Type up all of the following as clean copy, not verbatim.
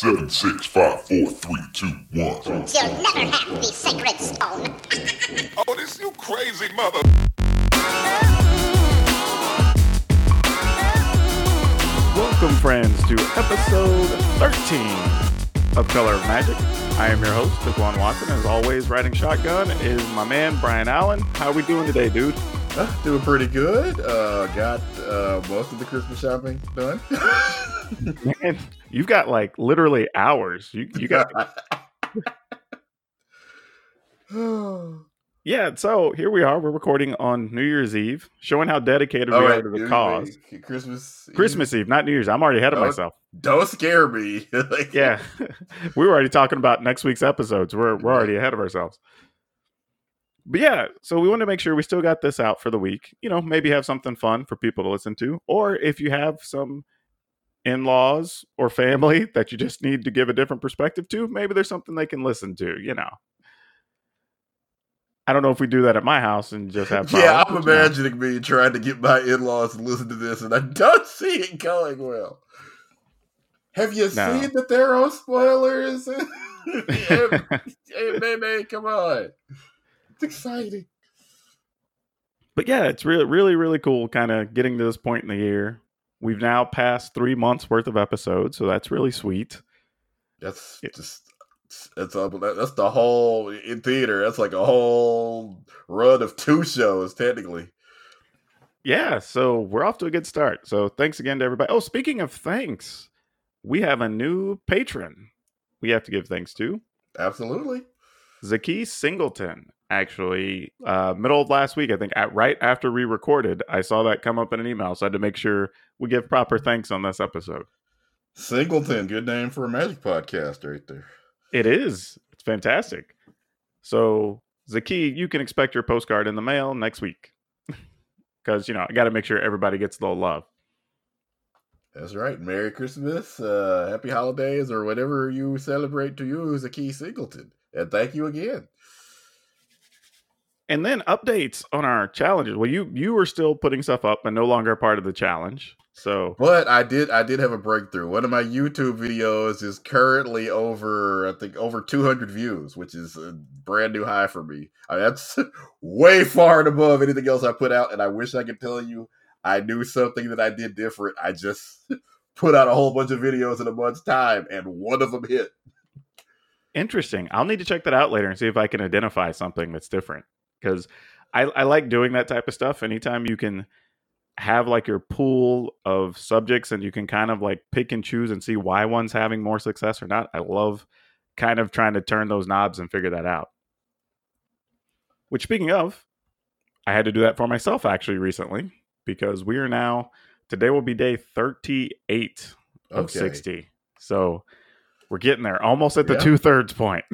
7, 6, 5, 4, 3, 2, 1. You'll never have the sacred stone. Oh, this you crazy mother. Welcome, friends, to episode 13 of Color of Magic. I am your host, Daquan Watson. As always, riding shotgun is my man, Brian Allen. How are we doing today, dude? Doing pretty good. Got most of the Christmas shopping done. Man, you've got like literally hours. You got. Yeah, so here we are. We're recording on New Year's Eve, showing how dedicated we are to the cause. Christmas Eve, not New Year's. I'm already ahead of myself. Don't scare me. Yeah, we were already talking about next week's episodes. We're already ahead of ourselves. But yeah, so we want to make sure we still got this out for the week. You know, maybe have something fun for people to listen to. Or if you have some in-laws or family that you just need to give a different perspective to, maybe there's something they can listen to, you know. I don't know if we do that at my house and just have problems. Yeah, I'm imagining me trying to get my in-laws to listen to this, and I don't see it going well. Have you seen the Thero spoilers? Hey, baby, come on. It's exciting. But yeah, it's really cool kind of getting to this point in the year. We've now passed 3 months worth of episodes, so that's really sweet. That's the whole, in theater, that's like a whole run of 2 shows, technically. Yeah, so we're off to a good start. So thanks again to everybody. Oh, speaking of thanks, we have a new patron we have to give thanks to. Absolutely. Zaki Singleton. Actually, middle of last week, I think, right after we recorded, I saw that come up in an email, so I had to make sure we give proper thanks on this episode. Singleton, good name for a magic podcast right there. It is. It's fantastic. So, Zaki, you can expect your postcard in the mail next week. Because, you know, I got to make sure everybody gets a little love. That's right. Merry Christmas, Happy Holidays, or whatever you celebrate to you, Zaki Singleton. And thank you again. And then updates on our challenges. Well, you were still putting stuff up and no longer a part of the challenge. So, but I did have a breakthrough. One of my YouTube videos is currently over 200 views, which is a brand new high for me. I mean, that's way far and above anything else I put out. And I wish I could tell you I knew something that I did different. I just put out a whole bunch of videos in a month's time, and one of them hit. Interesting. I'll need to check that out later and see if I can identify something that's different. Because I like doing that type of stuff. Anytime you can have like your pool of subjects and you can kind of like pick and choose and see why one's having more success or not. I love kind of trying to turn those knobs and figure that out. Which, speaking of, I had to do that for myself actually recently, because we are now, today will be day 38 of 60. So we're getting there, almost at the 2/3 point.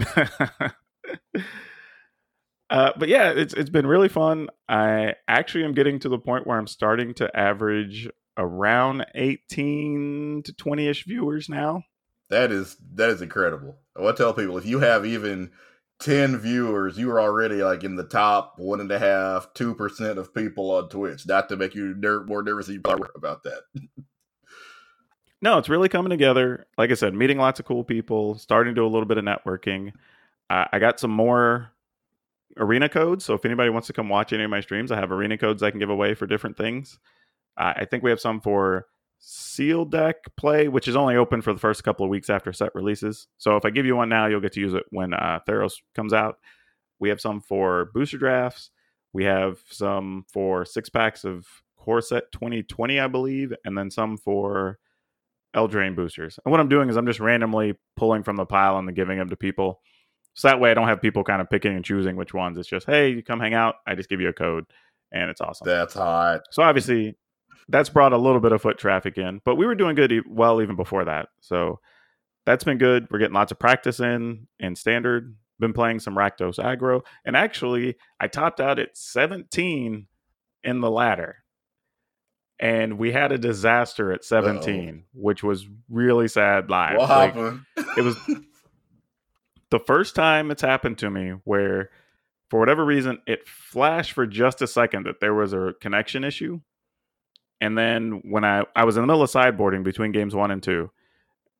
But yeah, it's been really fun. I actually am getting to the point where I'm starting to average around 18 to 20-ish viewers now. That is incredible. I want to tell people, if you have even 10 viewers, you are already like in the top 1.5%, 2% of people on Twitch. Not to make you more nervous than you probably were about that. No, it's really coming together. Like I said, meeting lots of cool people, starting to do a little bit of networking. I got some more arena codes, so if anybody wants to come watch any of my streams, I have arena codes I can give away for different things. I think we have some for sealed deck play, which is only open for the first couple of weeks after set releases. So if I give you one now, you'll get to use it when Theros comes out. We have some for booster drafts. We have some for 6-packs of Core Set 2020, I believe, and then some for Eldraine boosters. And what I'm doing is I'm just randomly pulling from the pile and then giving them to people. So that way I don't have people kind of picking and choosing which ones. It's just, hey, you come hang out. I just give you a code, and it's awesome. That's hot. So obviously that's brought a little bit of foot traffic in, but we were doing good even before that. So that's been good. We're getting lots of practice in Standard. Been playing some Rakdos aggro. And actually, I topped out at 17 in the ladder. And we had a disaster at 17, which was really sad live. What happened? It was the first time it's happened to me where, for whatever reason, it flashed for just a second that there was a connection issue. And then when I was in the middle of sideboarding between games 1 and 2,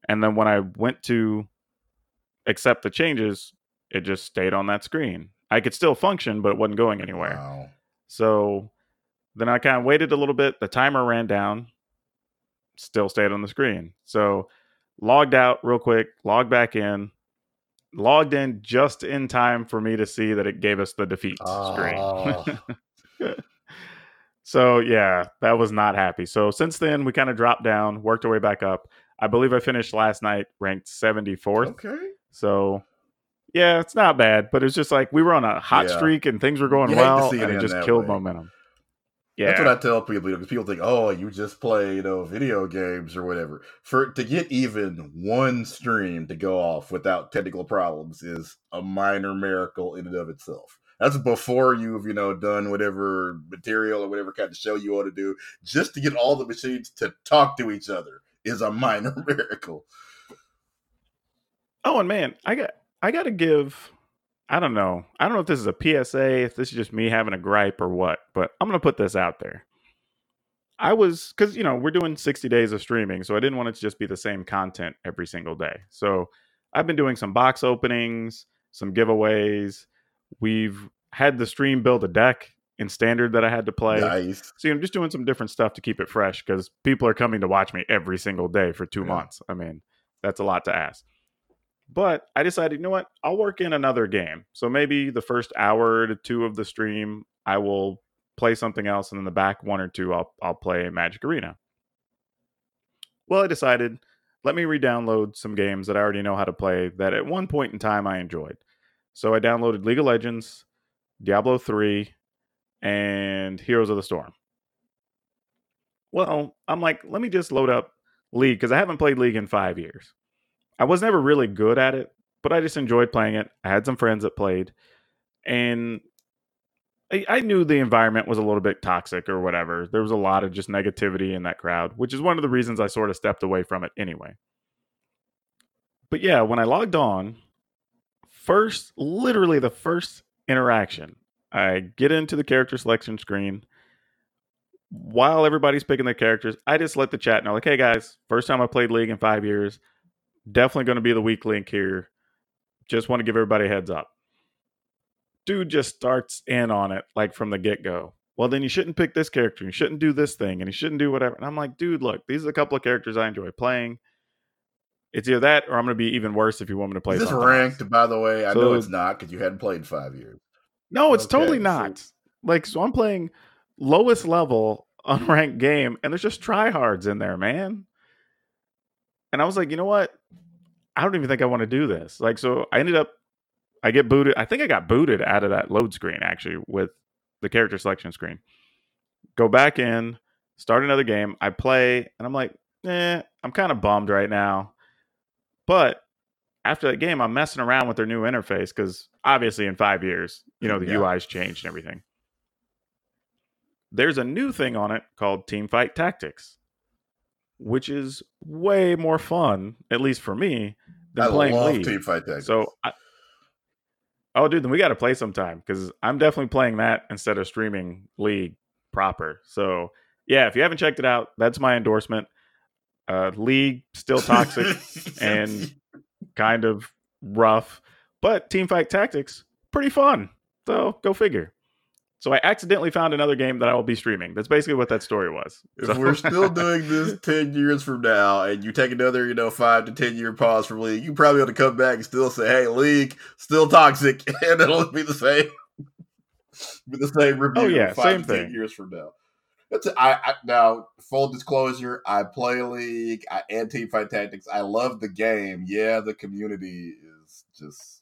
And then when I went to accept the changes, it just stayed on that screen. I could still function, but it wasn't going anywhere. Wow. So then I kind of waited a little bit. The timer ran down, still stayed on the screen. So logged out real quick, logged back in, logged in just in time for me to see that it gave us the defeat screen. So yeah, that was not happy. So since then, we kind of dropped down, worked our way back up. I believe I finished last night ranked 74th. Okay. So yeah, it's not bad, but it's just like we were on a hot streak and things were going well, and it just killed momentum. Yeah, that's what I tell people, because people think, "Oh, you just play, video games or whatever." To get even one stream to go off without technical problems is a minor miracle in and of itself. That's before you've, done whatever material or whatever kind of show you want to do. Just to get all the machines to talk to each other is a minor miracle. Oh, and man, I got to give, I don't know if this is a PSA, if this is just me having a gripe or what, but I'm going to put this out there. Because, we're doing 60 days of streaming, so I didn't want it to just be the same content every single day. So I've been doing some box openings, some giveaways. We've had the stream build a deck in standard that I had to play. Nice. So I'm just doing some different stuff to keep it fresh, because people are coming to watch me every single day for 2 months. I mean, that's a lot to ask. But I decided, you know what? I'll work in another game. So maybe the first hour to 2 of the stream, I will play something else, and then the back 1 or 2, I'll play Magic Arena. Well, I decided, let me re-download some games that I already know how to play that at one point in time I enjoyed. So I downloaded League of Legends, Diablo 3, and Heroes of the Storm. Well, I'm like, let me just load up League, because I haven't played League in 5 years. I was never really good at it, but I just enjoyed playing it. I had some friends that played, and I knew the environment was a little bit toxic or whatever. There was a lot of just negativity in that crowd, which is one of the reasons I sort of stepped away from it anyway. But yeah, when I logged on, literally the first interaction, I get into the character selection screen. While everybody's picking their characters, I just let the chat know, like, hey guys, first time I played League in 5 years. Definitely going to be the weak link here. Just want to give everybody a heads up. Dude just starts in on it, like from the get-go. Well, then you shouldn't pick this character. You shouldn't do this thing. And you shouldn't do whatever. And I'm like, dude, look, these are a couple of characters I enjoy playing. It's either that, or I'm going to be even worse if you want me to play something. Is this ranked, by the way? I know it's not, because you hadn't played in 5 years. No, it's totally not. So I'm playing lowest level unranked game, and there's just tryhards in there, man. And I was like, you know what? I don't even think I want to do this. So I get booted. I think I got booted out of that load screen, actually, with the character selection screen. Go back in, start another game. I play, and I'm like, I'm kind of bummed right now. But after that game, I'm messing around with their new interface, because obviously in 5 years, the UI's changed and everything. There's a new thing on it called Teamfight Tactics, which is way more fun, at least for me, than playing League. Teamfight Tactics. So, dude, then we got to play sometime, because I'm definitely playing that instead of streaming League proper. So, yeah, if you haven't checked it out, that's my endorsement. League, still toxic and kind of rough, but Teamfight Tactics, pretty fun. So, go figure. So I accidentally found another game that I will be streaming. That's basically what that story was. If we're still doing this 10 years from now, and you take another, 5 to 10 year pause from League, you probably ought to come back and still say, hey, League, still toxic, and it'll be the same. Be the same review. Oh, yeah, 5 same to 10 thing. years from now. Now, full disclosure, I play League and Teamfight Tactics. I love the game. Yeah, the community is just...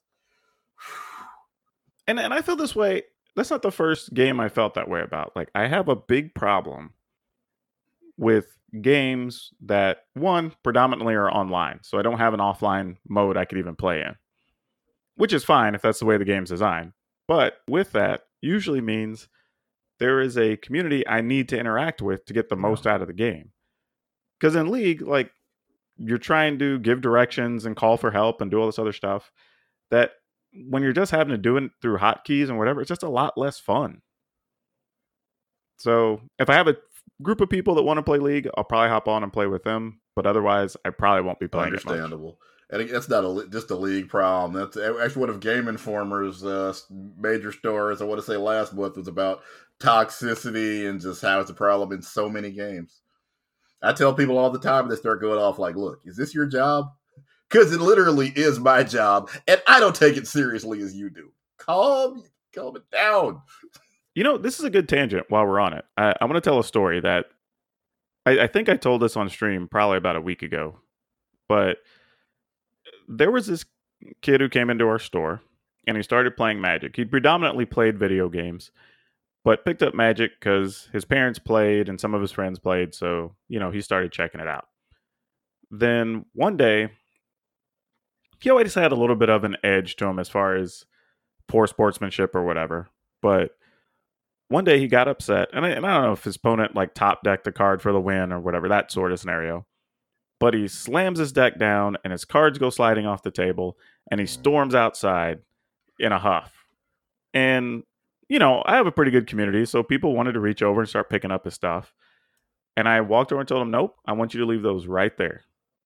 And I feel this way. That's not the first game I felt that way about. I have a big problem with games that, one, predominantly are online. So I don't have an offline mode I could even play in, which is fine if that's the way the game's designed. But with that, usually means there is a community I need to interact with to get the most out of the game. Because in League, you're trying to give directions and call for help and do all this other stuff that, when you're just having to do it through hotkeys and whatever, it's just a lot less fun. So if I have a group of people that want to play League, I'll probably hop on and play with them. But otherwise, I probably won't be playing it much. Understandable. And that's not just a League problem. That's actually one of Game Informer's major stories. I want to say last month was about toxicity and just how it's a problem in so many games. I tell people all the time, they start going off like, look, is this your job? Because it literally is my job, and I don't take it seriously as you do. Calm it down. You know, this is a good tangent while we're on it. I want to tell a story that I think I told this on stream probably about a week ago. But there was this kid who came into our store, and he started playing Magic. He'd predominantly played video games, but picked up Magic because his parents played and some of his friends played. So, you know, he started checking it out. Then one day, he always had a little bit of an edge to him as far as poor sportsmanship or whatever. But one day he got upset, and I don't know if his opponent like top decked a card for the win or whatever, that sort of scenario. But he slams his deck down, and his cards go sliding off the table, and he storms outside in a huff. And, you know, I have a pretty good community, so people wanted to reach over and start picking up his stuff. And I walked over and told him, nope, I want you to leave those right there.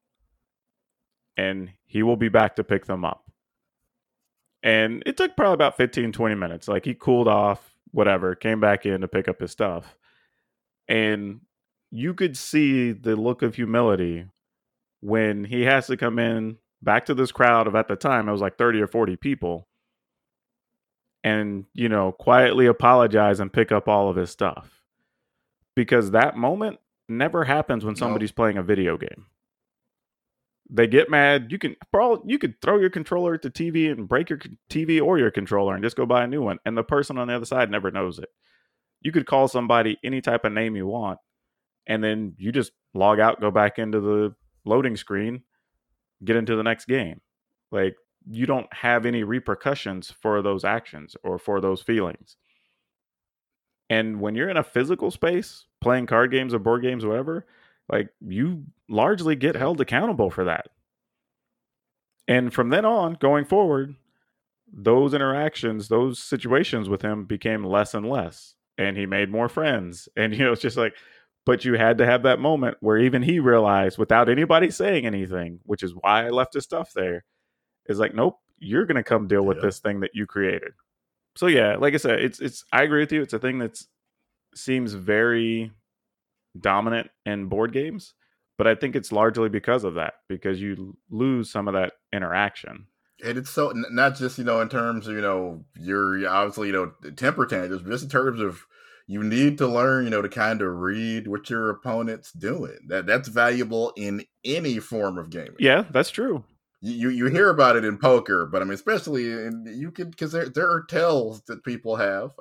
And he will be back to pick them up. And it took probably about 15, 20 minutes. Like, he cooled off, whatever, came back in to pick up his stuff. And you could see the look of humility when he has to come in back to this crowd of, at the time, it was like 30 or 40 people, and, you know, quietly apologize and pick up all of his stuff. Because that moment never happens when somebody's playing a video game. They get mad. You could throw your controller at the TV and break your TV or your controller and just go buy a new one. And the person on the other side never knows it. You could call somebody any type of name you want, and then you just log out, go back into the loading screen, get into the next game. Like, you don't have any repercussions for those actions or for those feelings. And when you're in a physical space, playing card games or board games or whatever, like, you largely get held accountable for that. And from then on, going forward, those interactions, those situations with him became less and less. And he made more friends. And, you know, it's just like, but you had to have that moment where even he realized, without anybody saying anything, which is why I left his stuff there, is like, nope, you're going to come deal with this thing that you created. So yeah, like I said, it's I agree with you. It's a thing that seems very dominant in board games, but I think it's largely because of that, because you lose some of that interaction. And it's so not just, you know, in terms of, you know, you're obviously, you know, temper tantrums, but just in terms of, you need to learn, you know, to kind of read what your opponent's doing. That's valuable in any form of gaming. Yeah, that's true. You hear about it in poker, but I mean, especially you could, because there are tells that people have.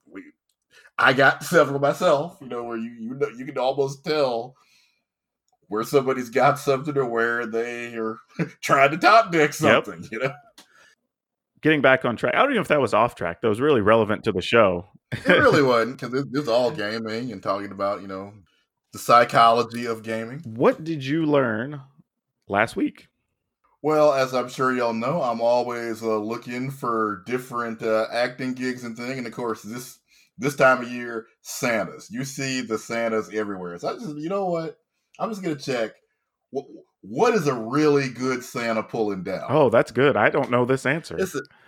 I got several myself, you know, where you know, you can almost tell where somebody's got something or where they are trying to top deck something. You know. Getting back on track, I don't know if that was off track. That was really relevant to the show. It really wasn't, because this is all gaming and talking about, you know, the psychology of gaming. What did you learn last week? Well, as I'm sure y'all know, I'm always looking for different acting gigs and things. And of course, this time of year, Santas. You see the Santas everywhere. So you know what? I'm just going to check. What is a really good Santa pulling down? Oh, that's good. I don't know this answer.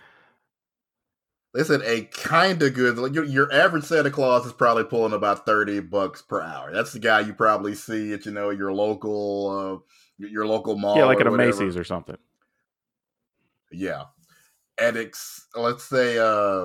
They said a kind of good, like your average Santa Claus is probably pulling about $30 per hour. That's the guy you probably see at, you know, your local mall. Yeah, like at a Macy's or something. Yeah. And let's say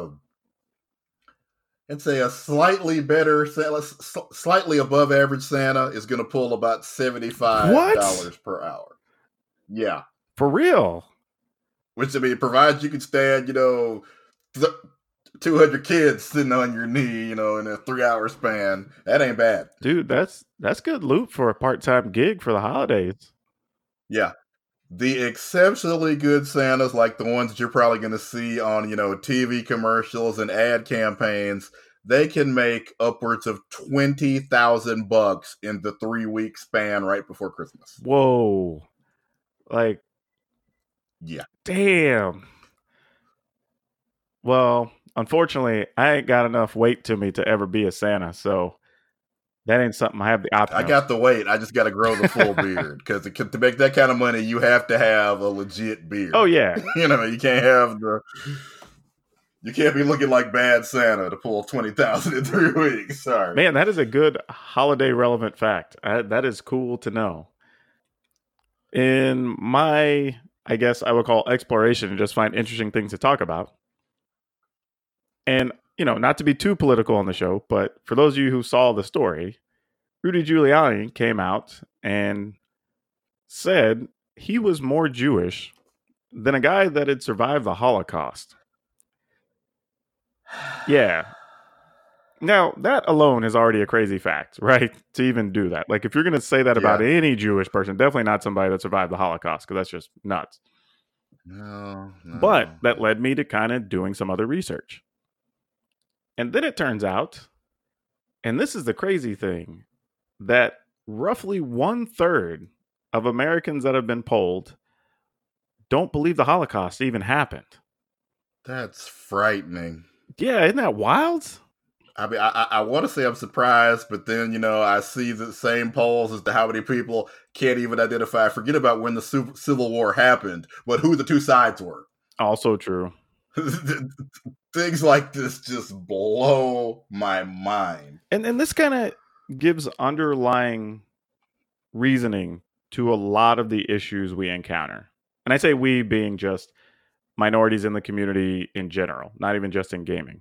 a slightly better, slightly above average Santa is going to pull about $75 per hour. Yeah. For real? Which, I mean, provides you can stand, you know, 200 kids sitting on your knee, you know, in a 3-hour span. That ain't bad. Dude, that's good loot for a part-time gig for the holidays. Yeah. The exceptionally good Santas, like the ones that you're probably going to see on, you know, TV commercials and ad campaigns, they can make upwards of $20,000 in the 3-week span right before Christmas. Whoa. Like, yeah. Damn. Well, unfortunately, I ain't got enough weight to me to ever be a Santa, so That ain't something I have the option I of. got the weight. I just got to grow the full beard because to make that kind of money, you have to have a legit beard. Oh, yeah. You can't have you can't be looking like Bad Santa to pull 20,000 in 3 weeks. Sorry, Man, that is a good holiday relevant fact. That is cool to know. In my, I guess I would call exploration and just find interesting things to talk about. And, not to be too political on the show, but for those of you who saw the story, Rudy Giuliani came out and said he was more Jewish than a guy that had survived the Holocaust. Yeah. Now, that alone is already a crazy fact, right? To even do that. Like, if you're going to say that about any Jewish person, definitely not somebody that survived the Holocaust, because that's just nuts. No. But that led me to kind of doing some other research. And then it turns out, and this is the crazy thing, that roughly 1/3 of Americans that have been polled don't believe the Holocaust even happened. That's frightening. Yeah, isn't that wild? I mean, I want to say I'm surprised, but then, I see the same polls as to how many people can't even identify. Forget about when the Civil War happened, but who the two sides were. Also true. Things like this just blow my mind. And this kind of gives underlying reasoning to a lot of the issues we encounter. And I say we being just minorities in the community in general, not even just in gaming.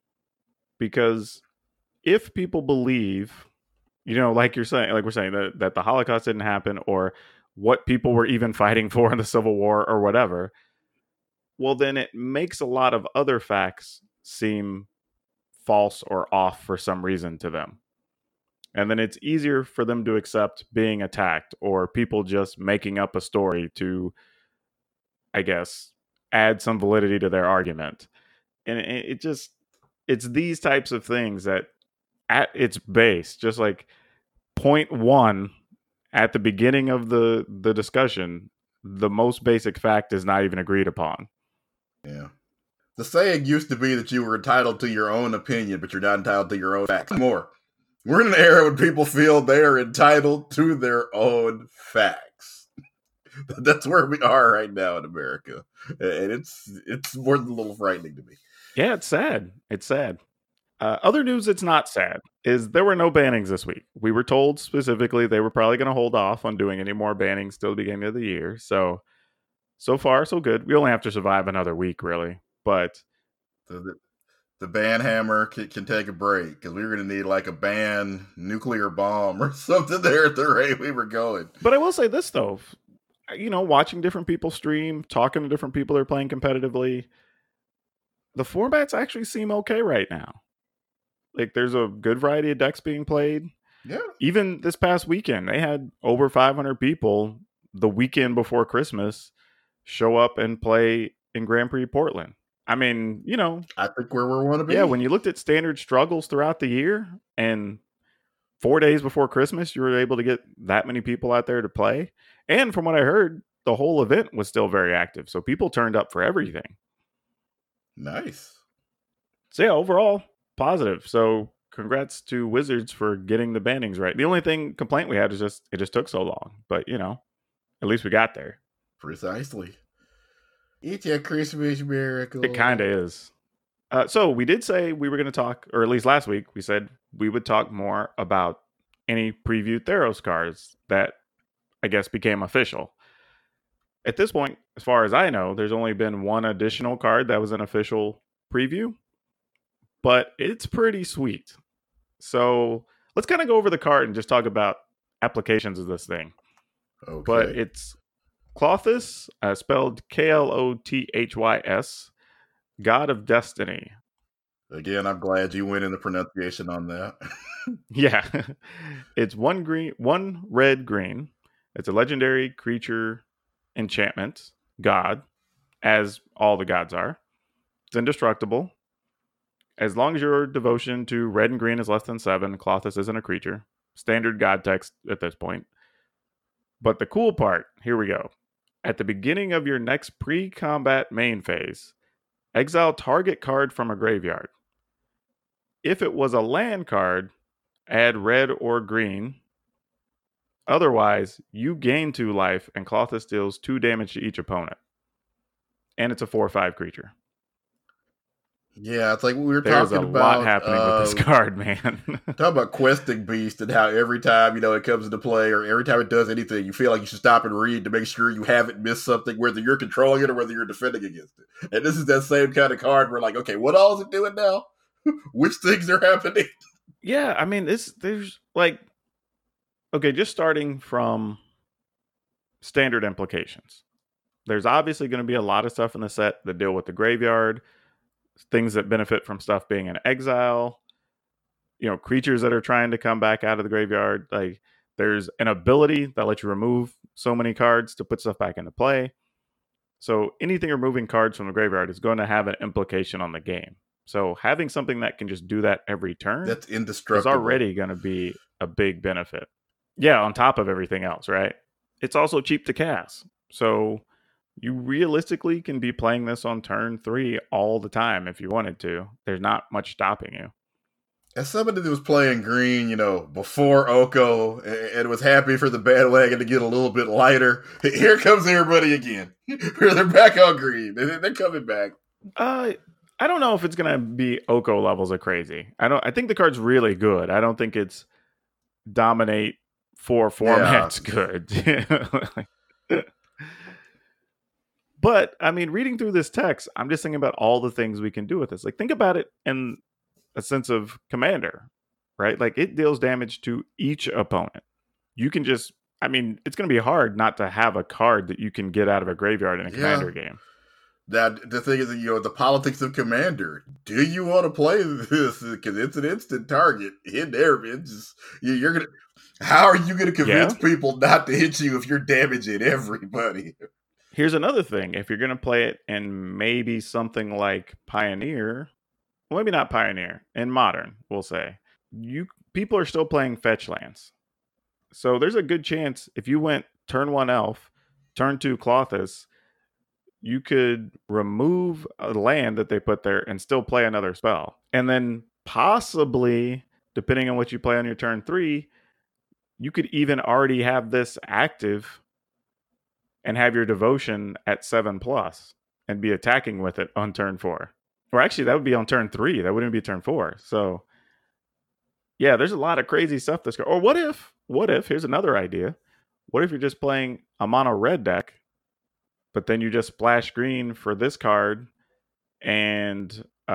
Because if people believe, like we're saying that the Holocaust didn't happen, or what people were even fighting for in the Civil War or whatever, well, then it makes a lot of other facts seem false or off for some reason to them. And then it's easier for them to accept being attacked or people just making up a story to, I guess, add some validity to their argument. And it's these types of things that at its base, just like point one at the beginning of the discussion, the most basic fact is not even agreed upon. Yeah. The saying used to be that you were entitled to your own opinion, but you're not entitled to your own facts anymore. We're in an era when people feel they are entitled to their own facts. That's where we are right now in America. And it's more than a little frightening to me. Yeah, it's sad. It's sad. Other news that's not sad is there were no bannings this week. We were told specifically they were probably going to hold off on doing any more bannings till the beginning of the year. So far, so good. We only have to survive another week, really. But the ban hammer can take a break because we were going to need like a ban nuclear bomb or something there at the rate we were going. But I will say this, though. Watching different people stream, talking to different people that are playing competitively, the formats actually seem okay right now. Like, there's a good variety of decks being played. Yeah. Even this past weekend, they had over 500 people the weekend before Christmas show up and play in Grand Prix Portland. I mean, I think where we want to be. Yeah, when you looked at standard struggles throughout the year and 4 days before Christmas, you were able to get that many people out there to play. And from what I heard, the whole event was still very active. So people turned up for everything. Nice. So yeah, overall, positive. So congrats to Wizards for getting the bannings right. The only complaint we had is it just took so long. But, at least we got there. Precisely. It's a Christmas miracle. It kind of is. So we did say we were going to talk, or at least last week, we said we would talk more about any previewed Theros cards that I guess became official. At this point, as far as I know, there's only been one additional card that was an official preview, but it's pretty sweet. So let's kind of go over the card and just talk about applications of this thing. Okay. But it's Klothys, spelled Klothys, God of Destiny. Again, I'm glad you went in the pronunciation on that. Yeah. It's one red green. It's a legendary creature enchantment, god, as all the gods are. It's indestructible. As long as your devotion to red and green is less than 7, Klothys isn't a creature. Standard god text at this point. But the cool part, here we go. At the beginning of your next pre-combat main phase, exile target card from a graveyard. If it was a land card, add red or green. Otherwise, you gain 2 life, and Klothys deals 2 damage to each opponent. And it's a 4/5 creature. Yeah, it's like we were There's talking a about. lot happening with this card, man. Talk about Questing Beast and how every time it comes into play or every time it does anything, you feel like you should stop and read to make sure you haven't missed something, whether you're controlling it or whether you're defending against it. And this is that same kind of card where, like, okay, what all is it doing now? Which things are happening? Yeah, I mean, there's like, okay, just starting from standard implications. There's obviously going to be a lot of stuff in the set that deal with the graveyard, things that benefit from stuff being in exile, creatures that are trying to come back out of the graveyard. Like, there's an ability that lets you remove so many cards to put stuff back into play. So anything removing cards from the graveyard is going to have an implication on the game. So having something that can just do that every turn, that's indestructible, is already going to be a big benefit. Yeah, on top of everything else, right? It's also cheap to cast. So you realistically can be playing this on turn 3 all the time if you wanted to. There's not much stopping you. As somebody that was playing green, before Oko and was happy for the bandwagon to get a little bit lighter, here comes everybody again. They're back on green. They're coming back. I don't know if it's going to be Oko levels of crazy. I think the card's really good. I don't think it's dominate 4 formats good. But, I mean, reading through this text, I'm just thinking about all the things we can do with this. Like, think about it in a sense of Commander, right? Like, it deals damage to each opponent. You can just, it's going to be hard not to have a card that you can get out of a graveyard in a Commander game. Now, the thing is, the politics of Commander. Do you want to play this? Because it's an instant target in there. It's just, you're going to... How are you going to convince people not to hit you if you're damaging everybody? Here's another thing. If you're going to play it in maybe something like Pioneer, well, maybe not Pioneer, in Modern, we'll say, people are still playing fetch lands. So there's a good chance if you went turn 1 Elf, turn 2 Klothys, you could remove a land that they put there and still play another spell. And then possibly, depending on what you play on your turn 3, you could even already have this active and have your devotion at 7+ and be attacking with it on turn 4. Or actually, that would be on turn 3. That wouldn't be turn 4. So, yeah, there's a lot of crazy stuff this card. Or what if, here's another idea. What if you're just playing a mono red deck, but then you just splash green for this card and,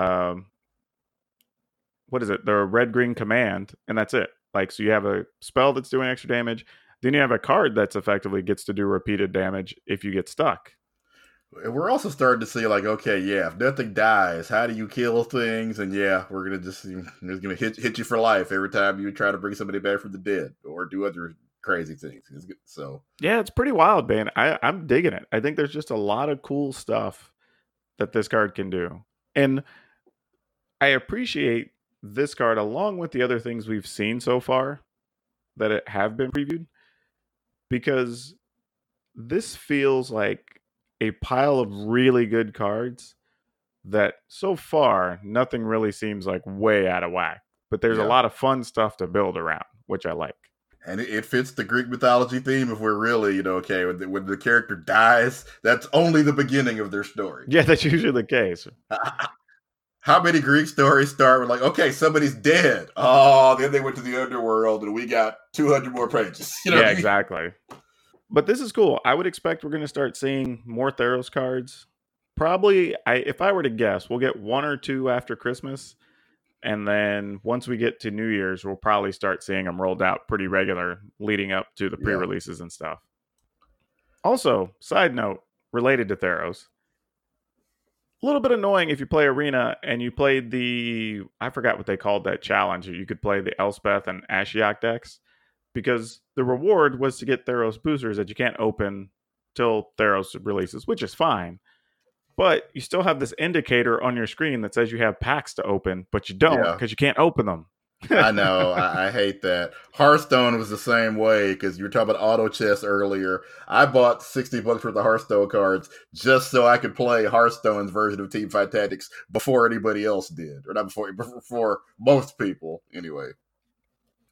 what is it? The red-green command, and that's it. Like, so you have a spell that's doing extra damage. Then you have a card that's effectively gets to do repeated damage if you get stuck. We're also starting to see, like, okay, yeah, if nothing dies, how do you kill things? And yeah, we're gonna just hit you for life every time you try to bring somebody back from the dead or do other crazy things. So yeah, it's pretty wild, man. I'm digging it. I think there's just a lot of cool stuff that this card can do, and I appreciate this card along with the other things we've seen so far that it have been previewed, because this feels like a pile of really good cards that so far nothing really seems like way out of whack, but there's a lot of fun stuff to build around, which I like. And it fits the Greek mythology theme if we're really, okay, when the character dies, that's only the beginning of their story. Yeah, that's usually the case. How many Greek stories start with, like, okay, somebody's dead. Oh, then they went to the underworld and we got 200 more pages. Yeah, exactly. But this is cool. I would expect we're going to start seeing more Theros cards. Probably, if I were to guess, we'll get 1 or 2 after Christmas. And then once we get to New Year's, we'll probably start seeing them rolled out pretty regular leading up to the pre-releases and stuff. Also, side note, related to Theros. A little bit annoying if you play Arena and you played I forgot what they called that challenge. You could play the Elspeth and Ashiok decks, because the reward was to get Theros boosters that you can't open till Theros releases, which is fine. But you still have this indicator on your screen that says you have packs to open, but you don't because you can't open them. I know. I hate that. Hearthstone was the same way, because you were talking about auto chess earlier. I bought $60 worth of Hearthstone cards just so I could play Hearthstone's version of Teamfight Tactics before anybody else did. Or not before most people, anyway.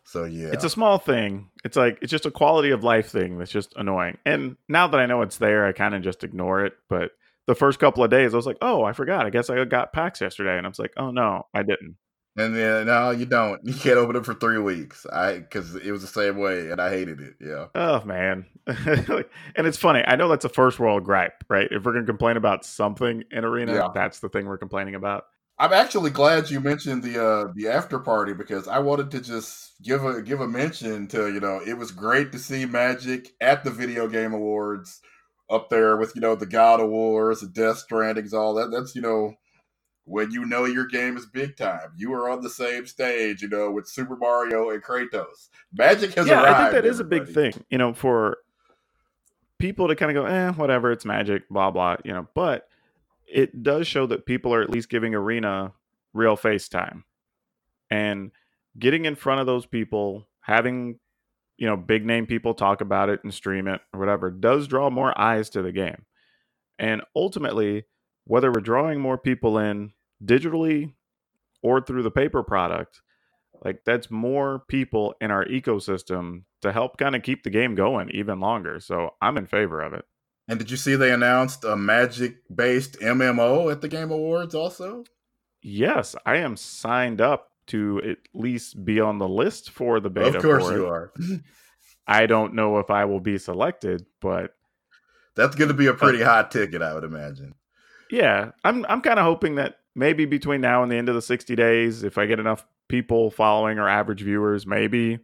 So yeah, It's a small thing. It's just a quality of life thing that's just annoying. And now that I know it's there, I kind of just ignore it. But the first couple of days, I was like, oh, I forgot. I guess I got PAX yesterday. And I was like, oh, no, I didn't. and then no, you don't. You can't open it for 3 weeks. Because it was the same way, and I hated it. Yeah. Oh, man. And it's funny. I know that's a first world gripe, right? If we're going to complain about something in Arena, that's the thing we're complaining about. I'm actually glad you mentioned the after party, because I wanted to just give a mention to, it was great to see Magic at the Video Game Awards up there with, the God of Wars, the Death Strandings, all that. That's, when your game is big time. You are on the same stage, with Super Mario and Kratos. Magic has arrived. I think that is a big thing, for people to kind of go, whatever, it's Magic, blah, blah, but it does show that people are at least giving Arena real face time, and getting in front of those people, having, big name people talk about it and stream it or whatever, does draw more eyes to the game. And ultimately, whether we're drawing more people in digitally or through the paper product, like, that's more people in our ecosystem to help kind of keep the game going even longer. So I'm in favor of it. And did you see they announced a Magic-based MMO at the Game Awards also? Yes, I am signed up to at least be on the list for the beta. Of course you are. I don't know if I will be selected, but that's going to be a pretty hot ticket, I would imagine. Yeah, I'm kind of hoping that maybe between now and the end of the 60 days, if I get enough people following or average viewers, maybe,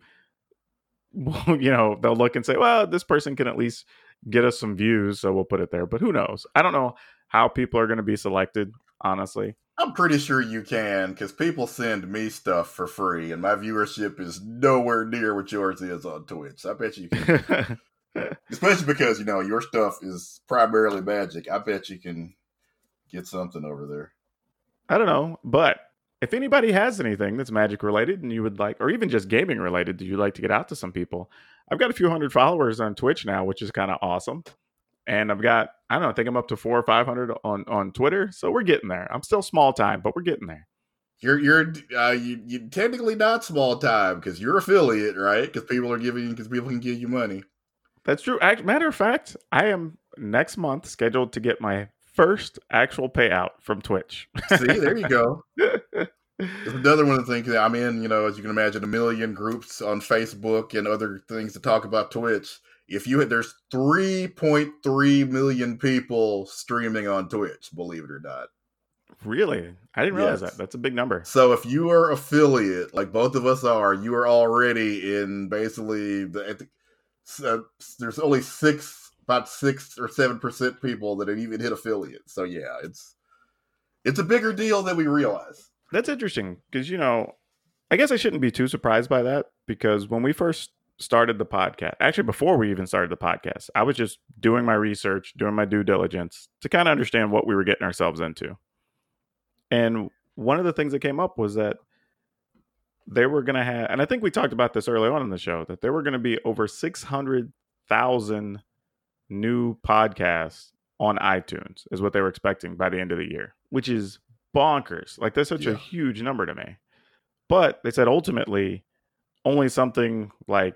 they'll look and say, well, this person can at least get us some views, so we'll put it there. But who knows? I don't know how people are going to be selected, honestly. I'm pretty sure you can, because people send me stuff for free, and my viewership is nowhere near what yours is on Twitch. I bet you can. Especially because, your stuff is primarily Magic. I bet you can get something over there. I don't know, but if anybody has anything that's Magic related and you would like, or even just gaming related, that you'd like to get out to some people, I've got a few hundred followers on Twitch now, which is kind of awesome. And I've got, I don't know, I think I'm up to 400 or 500 on Twitter. So we're getting there. I'm still small time, but we're getting there. You're technically not small time, because you're affiliate, right? Because people can give you money. That's true. Matter of fact, I am next month scheduled to get my first actual payout from Twitch. See, there you go. It's another one of the things that I'm in, as you can imagine, a million groups on Facebook and other things to talk about Twitch. There's 3.3 million people streaming on Twitch, believe it or not. Really? I didn't realize that. That's a big number. So if you are affiliate, like both of us are, you are already in basically there's only about 6 or 7% people that have even hit affiliate. So yeah, it's a bigger deal than we realize. That's interesting, because, I guess I shouldn't be too surprised by that, because when we first started the podcast, actually before we even started the podcast, I was just doing my research, doing my due diligence to kind of understand what we were getting ourselves into. And one of the things that came up was that they were going to have, and I think we talked about this early on in the show, that there were going to be over 600,000 new podcasts on iTunes is what they were expecting by the end of the year, which is bonkers. Like, that's such a huge number to me. But they said ultimately only something like,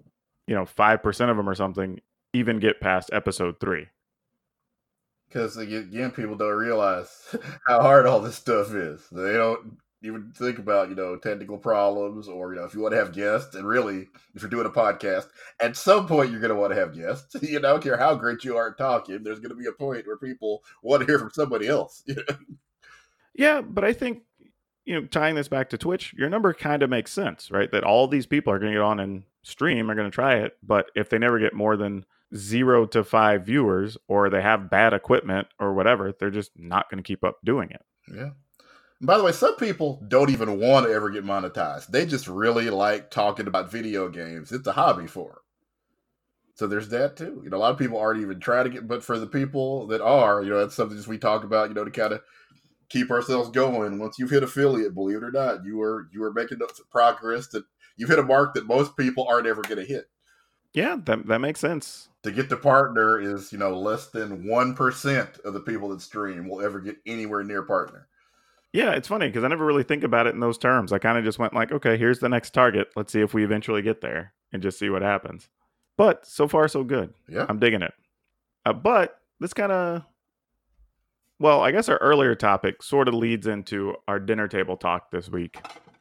5% of them or something even get past episode 3. Because again, people don't realize how hard all this stuff is. They don't even think about, technical problems, or, if you want to have guests. And really, if you're doing a podcast, at some point you're going to want to have guests. I don't care how great you are at talking. There's going to be a point where people want to hear from somebody else. Yeah, but I think, tying this back to Twitch, your number kind of makes sense, right? That all these people are going to get on and stream, are going to try it. But if they never get more than 0 to 5 viewers, or they have bad equipment or whatever, they're just not going to keep up doing it. Yeah. And by the way, some people don't even want to ever get monetized. They just really like talking about video games. It's a hobby for them. So there's that too. A lot of people aren't even trying to get, but for the people that are, that's something we talk about, to kind of keep ourselves going. Once you've hit affiliate, believe it or not, you are making progress that you've hit a mark that most people aren't ever going to hit. Yeah, that makes sense. To get to partner is, less than 1% of the people that stream will ever get anywhere near partner. Yeah, it's funny because I never really think about it in those terms. I kind of just went like, okay, here's the next target. Let's see if we eventually get there and just see what happens. But so far, so good. Yeah. I'm digging it. But this kind of, well, I guess our earlier topic sort of leads into our dinner table talk this week.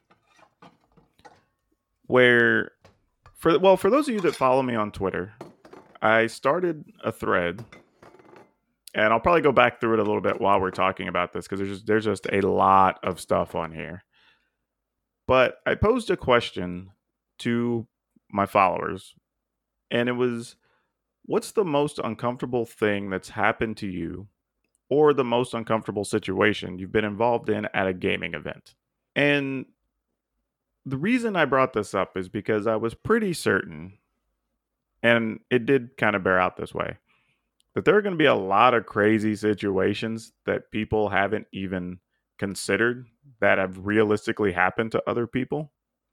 Where, for those of you that follow me on Twitter, I started a thread. And I'll probably go back through it a little bit while we're talking about this because there's just a lot of stuff on here. But I posed a question to my followers, and it was, what's the most uncomfortable thing that's happened to you or the most uncomfortable situation you've been involved in at a gaming event? And the reason I brought this up is because I was pretty certain, and it did kind of bear out this way, that there are going to be a lot of crazy situations that people haven't even considered that have realistically happened to other people.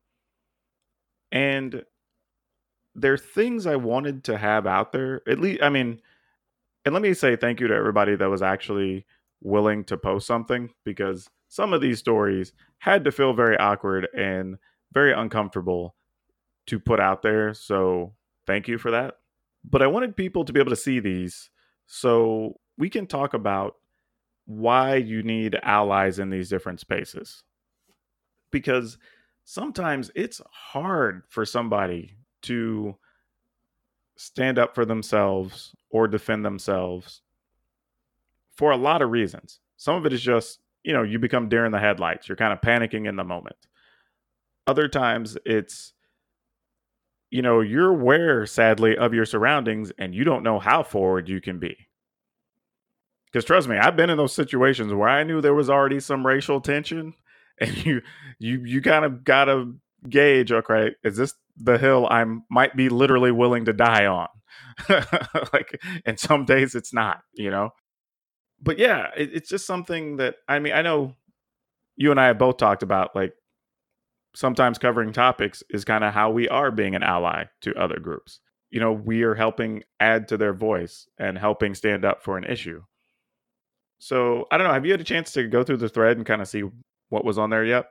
And they're things I wanted to have out there. At least, I mean, and let me say thank you to everybody that was actually willing to post something, because some of these stories had to feel very awkward and very uncomfortable to put out there. So thank you for that. But I wanted people to be able to see these so we can talk about why you need allies in these different spaces. Because sometimes it's hard for somebody to stand up for themselves or defend themselves for a lot of reasons. Some of it is just, you become deer in the headlights. You're kind of panicking in the moment. Other times it's, you're aware, sadly, of your surroundings and you don't know how forward you can be. Because trust me, I've been in those situations where I knew there was already some racial tension, and you kind of gotta gauge, okay, is this the hill I might be literally willing to die on? And some days it's not, But yeah, it's just something that, I mean, I know you and I have both talked about, like, sometimes covering topics is kind of how we are being an ally to other groups. We are helping add to their voice and helping stand up for an issue. So I don't know. Have you had a chance to go through the thread and kind of see what was on there yet?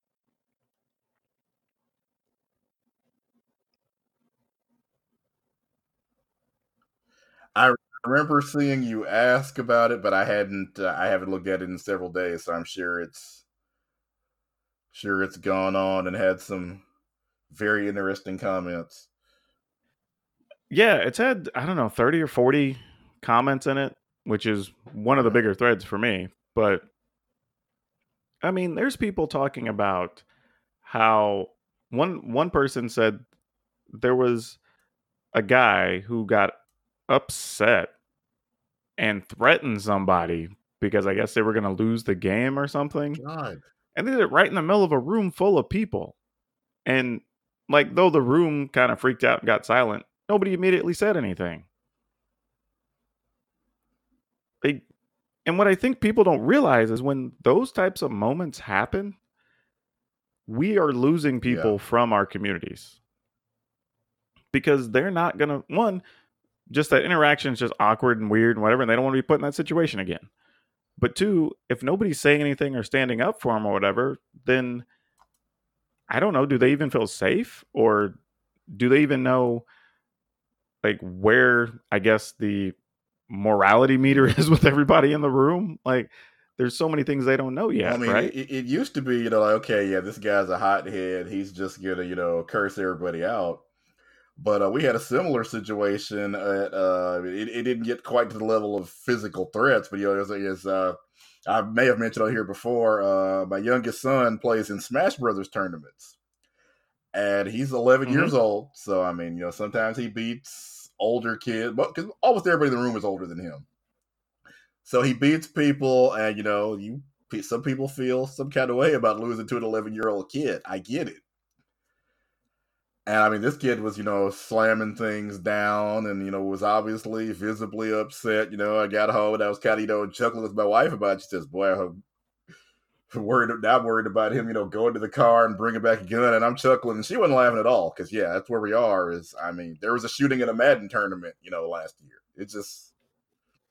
I remember seeing you ask about it, but I haven't looked at it in several days, so I'm sure it's gone on and had some very interesting comments. Yeah, it's had, I don't know, 30 or 40 comments in it, which is one of the bigger threads for me. But I mean, there's people talking about how one person said there was a guy who got upset and threatened somebody because I guess they were going to lose the game or something. God. And they did it right in the middle of a room full of people. And like, though the room kind of freaked out and got silent, nobody immediately said anything. And what I think people don't realize is when those types of moments happen, we are losing people from our communities. Because they're not going to, one, just that interaction is just awkward and weird and whatever, and they don't want to be put in that situation again. But two, if nobody's saying anything or standing up for them or whatever, then I don't know, do they even feel safe? Or do they even know, like, where, I guess, the morality meter is with everybody in the room? Like, there's so many things they don't know yet. I mean, right? It used to be, like, okay, yeah, this guy's a hothead. He's just gonna, curse everybody out. But we had a similar situation at it didn't get quite to the level of physical threats, but I may have mentioned on here before, my youngest son plays in Smash Brothers tournaments. And he's 11 years old, so I mean, sometimes he beats older kids, but because almost everybody in the room is older than him. So he beats people, and some people feel some kind of way about losing to an 11-year-old kid. I get it. And I mean, this kid was, slamming things down and, was obviously visibly upset. I got home and I was kind of, chuckling with my wife about it. She says, boy, I'm worried about him, going to the car and bringing back a gun. And I'm chuckling. And she wasn't laughing at all because, yeah, that's where we are. There was a shooting in a Madden tournament, last year. It's just.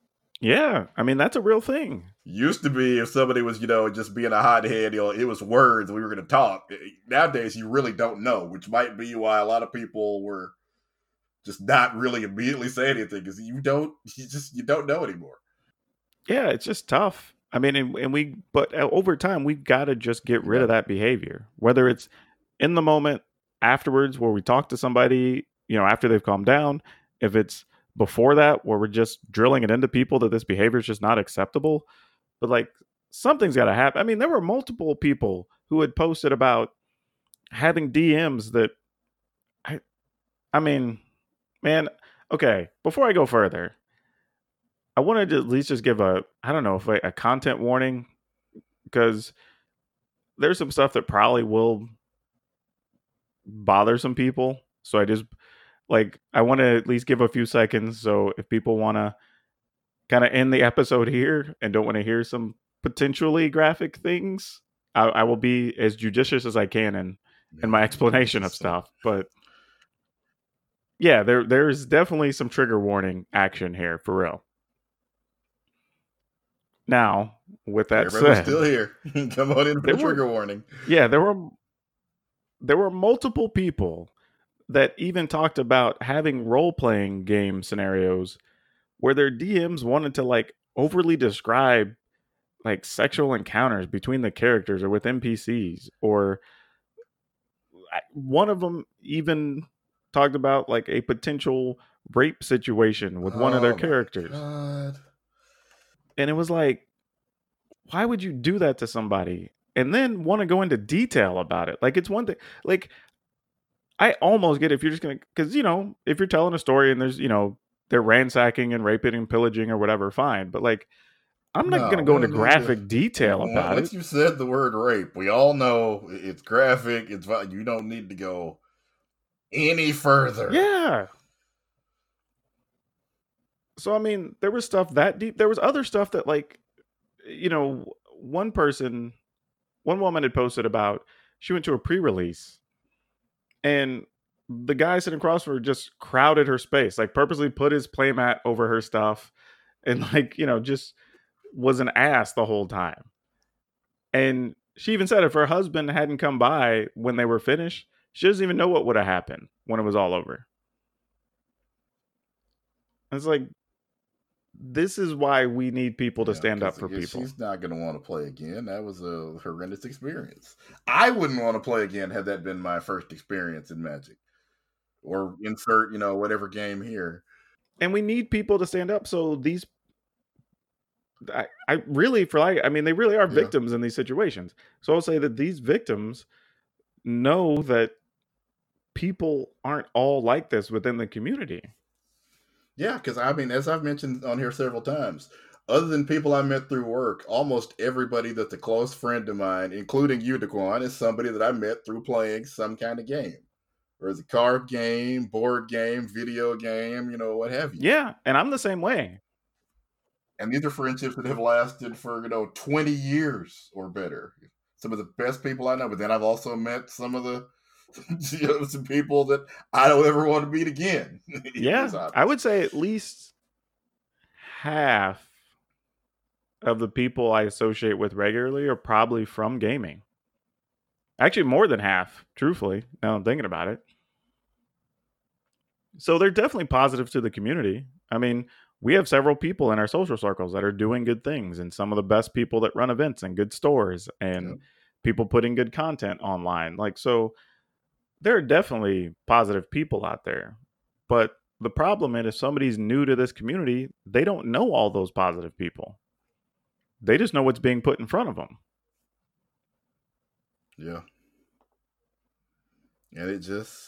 Yeah, I mean that's a real thing. Used to be if somebody was, just being a hothead, it was words we were going to talk. Nowadays, you really don't know, which might be why a lot of people were just not really immediately saying anything because you don't know anymore. Yeah, it's just tough. I mean, but over time, we've got to just get rid of that behavior, whether it's in the moment, afterwards, where we talk to somebody, after they've calmed down, if it's before that, where we're just drilling it into people that this behavior is just not acceptable. But like something's got to happen. I mean, there were multiple people who had posted about having DMs that I mean, man, okay, before I go further, I wanted to at least just give a content warning because there's some stuff that probably will bother some people. So I want to at least give a few seconds. So if people want to kind of end the episode here and don't want to hear some potentially graphic things, I will be as judicious as I can in my explanation of stuff. But yeah, there's definitely some trigger warning action here for real. Now, with that said, still here. Come on in for the trigger warning. Yeah, there were multiple people that even talked about having role-playing game scenarios where their DMs wanted to like overly describe like sexual encounters between the characters or with NPCs, or one of them even talked about like a potential rape situation with one of their characters. God. And it was like, why would you do that to somebody and then want to go into detail about it? Like, it's one thing, like, I almost get it if you're just going to, because, if you're telling a story and there's, they're ransacking and raping and pillaging or whatever, fine. But like, I'm not going to go into graphic detail about it. Once you said the word rape, we all know it's graphic. You don't need to go any further. Yeah. So, I mean, there was stuff that deep. There was other stuff that like, one woman had posted about, she went to a pre-release and the guy sitting across from her just crowded her space, like purposely put his playmat over her stuff and like, just was an ass the whole time. And she even said if her husband hadn't come by when they were finished, she doesn't even know what would have happened when it was all over. It's like, this is why we need people to stand up for people. She's not going to want to play again. That was a horrendous experience. I wouldn't want to play again had that been my first experience in Magic. Or insert, whatever game here. And we need people to stand up. So these, I really they really are victims in these situations. So I'll say that these victims know that people aren't all like this within the community. Yeah, because as I've mentioned on here several times, other than people I met through work, almost everybody that's a close friend of mine, including you, Daquan, is somebody that I met through playing some kind of game. Or it's a card game, board game, video game, what have you. Yeah, and I'm the same way. And these are friendships that have lasted for, 20 years or better. Some of the best people I know, but then I've also met some of the some people that I don't ever want to meet again. Yeah, I would say at least half of the people I associate with regularly are probably from gaming. Actually, more than half, truthfully, now I'm thinking about it. So they're definitely positive to the community. I mean, we have several people in our social circles that are doing good things, and some of the best people that run events and good stores and people putting good content online. Like, so there are definitely positive people out there. But the problem is if somebody's new to this community, they don't know all those positive people. They just know what's being put in front of them. Yeah. And it just,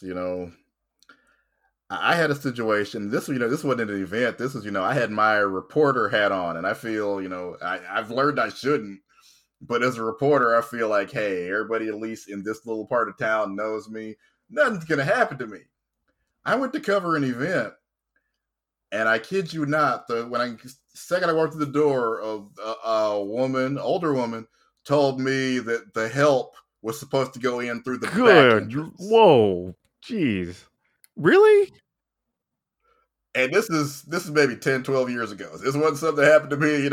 I had a situation. This wasn't an event. This was, I had my reporter hat on, and I feel, I've learned I shouldn't. But as a reporter, I feel like, hey, everybody at least in this little part of town knows me. Nothing's going to happen to me. I went to cover an event, and I kid you not, second I walked through the door, older woman, told me that the help was supposed to go in through the back entrance. Whoa, jeez. Really? And this is maybe 10, 12 years ago. This wasn't something that happened to me,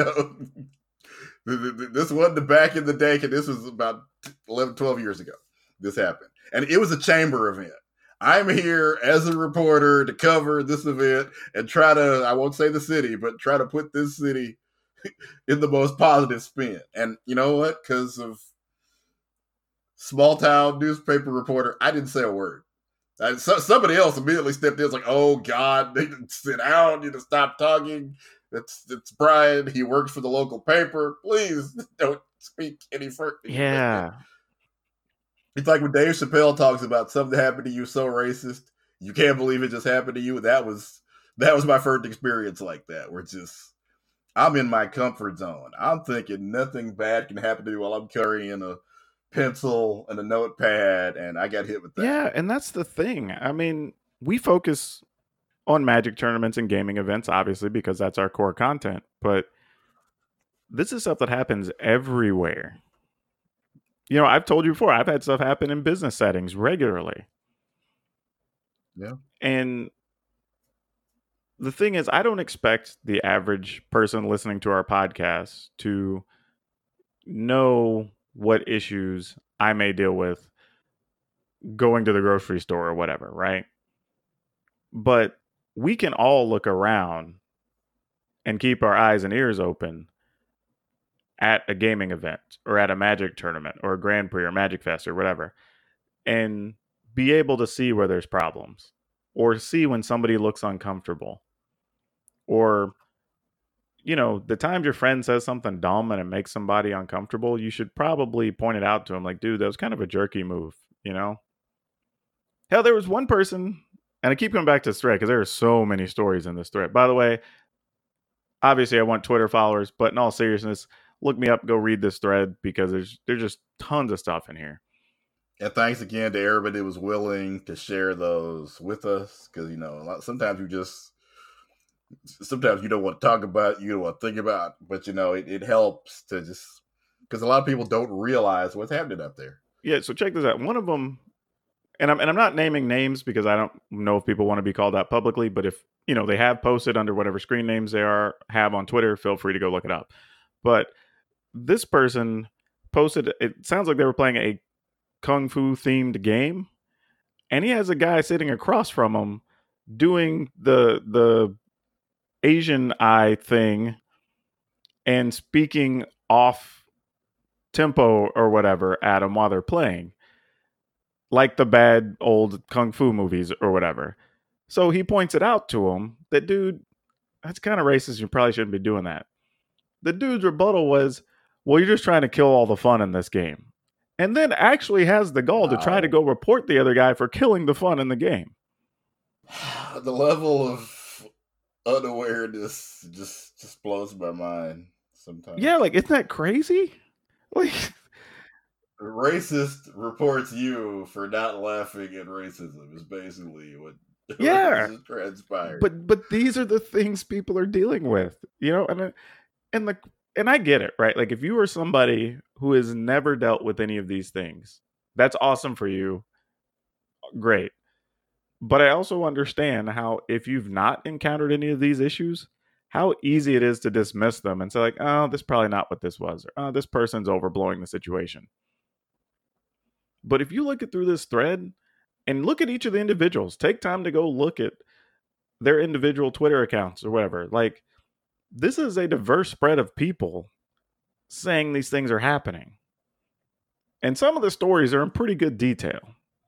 This wasn't back in the day, and this was about 11, 12 years ago. This happened. And it was a chamber event. I'm here as a reporter to cover this event and try to, I won't say the city, but try to put this city in the most positive spin. And you know what? Because of small town newspaper reporter, I didn't say a word. Somebody else immediately stepped in. It's like, oh God, they didn't sit down. You to stop talking. It's Brian. He works for the local paper. Please don't speak any further. Yeah. It's like when Dave Chappelle talks about something happened to you so racist, you can't believe it just happened to you. That was my first experience like that, where I'm in my comfort zone. I'm thinking nothing bad can happen to me while I'm carrying a pencil and a notepad, and I got hit with that. Yeah, and that's the thing. I mean, we focus on Magic tournaments and gaming events, obviously, because that's our core content. But this is stuff that happens everywhere. I've told you before, I've had stuff happen in business settings regularly. Yeah. And the thing is, I don't expect the average person listening to our podcast to know what issues I may deal with going to the grocery store or whatever, right? But we can all look around and keep our eyes and ears open at a gaming event or at a Magic tournament or a Grand Prix or Magic Fest or whatever, and be able to see where there's problems or see when somebody looks uncomfortable, or the times your friend says something dumb and it makes somebody uncomfortable, you should probably point it out to him, like, dude, that was kind of a jerky move. Hell, there was one person, and I keep coming back to this thread because there are so many stories in this thread. By the way, obviously I want Twitter followers, but in all seriousness, look me up, go read this thread, because there's just tons of stuff in here. And thanks again to everybody that was willing to share those with us, because sometimes you don't want to talk about it, you don't want to think about it, but it helps to just, because a lot of people don't realize what's happening up there. Yeah, so check this out. One of them, and I'm not naming names because I don't know if people want to be called out publicly, but if they have posted under whatever screen names they have on Twitter, feel free to go look it up. But this person posted, it sounds like they were playing a Kung Fu themed game, and he has a guy sitting across from him doing the Asian eye thing and speaking off tempo or whatever at him while they're playing, like the bad old Kung Fu movies or whatever. So he points it out to him that, dude, that's kind of racist. You probably shouldn't be doing that. The dude's rebuttal was, well, you're just trying to kill all the fun in this game. And then actually has the gall to try to go report the other guy for killing the fun in the game. The level of unawareness just blows my mind sometimes. Yeah, like, isn't that crazy? Like, racist reports you for not laughing at racism is basically what transpired. But these are the things people are dealing with, and I get it, right? Like, if you are somebody who has never dealt with any of these things, that's awesome for you. Great. But I also understand how, if you've not encountered any of these issues, how easy it is to dismiss them and say, like, oh, this is probably not what this was. Or, oh, this person's overblowing the situation. But if you look through this thread and look at each of the individuals, take time to go look at their individual Twitter accounts or whatever. Like, this is a diverse spread of people saying these things are happening. And some of the stories are in pretty good detail.